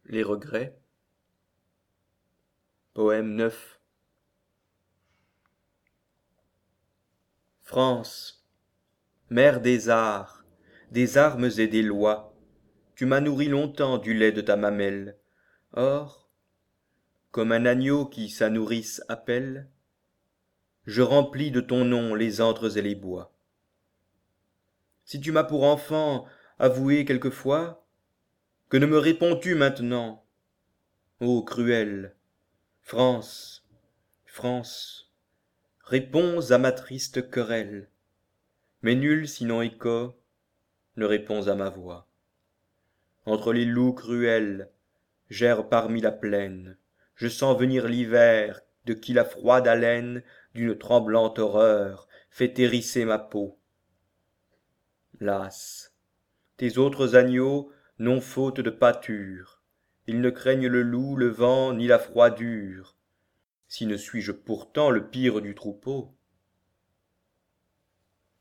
Les regrets. Poème 9. France, mère des arts, des armes et des lois, tu m'as nourri longtemps du lait de ta mamelle. Or, comme un agneau qui sa nourrice appelle, je remplis de ton nom les antres et les bois. Si tu m'as pour enfant avoué quelquefois, que ne me réponds-tu maintenant? Ô cruelle France, France, réponds à ma triste querelle, mais nul sinon écho ne répond à ma voix. Entre les loups cruels, j'erre parmi la plaine, je sens venir l'hiver, de qui la froide haleine d'une tremblante horreur fait hérisser ma peau. Las, tes autres agneaux n'ont faute de pâture, ils ne craignent le loup, le vent, ni la froidure. Si ne suis-je pourtant le pire du troupeau,